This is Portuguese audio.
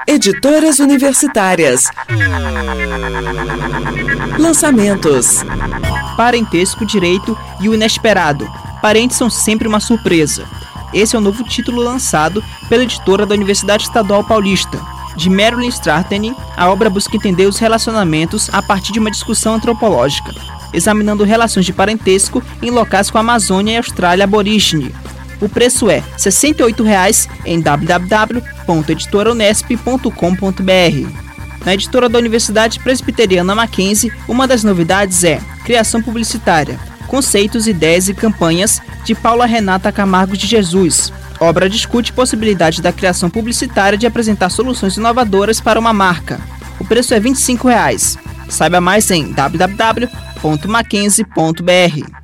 Editoras universitárias. Lançamentos. Parentesco, Direito e o Inesperado. Parentes são sempre uma surpresa. Esse é o novo título lançado pela editora da Universidade Estadual Paulista. De Marilyn Strathern, a obra busca entender os relacionamentos a partir de uma discussão antropológica, examinando relações de parentesco em locais com a Amazônia e Austrália aborígene. O preço é R$ 68,00 em www.editoraunesp.com.br. Na editora da Universidade Presbiteriana Mackenzie, uma das novidades é Criação Publicitária, Conceitos, Ideias e Campanhas, de Paula Renata Camargo de Jesus. A obra discute possibilidade da criação publicitária de apresentar soluções inovadoras para uma marca. O preço é R$ 25,00. Saiba mais em www.mackenzie.br.